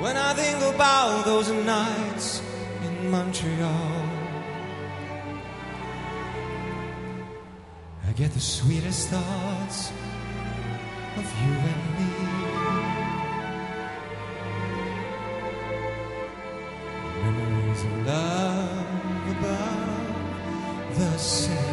When I think about those nights in Montreal, I get the sweetest thoughts of you and me. Memories of love above the sea.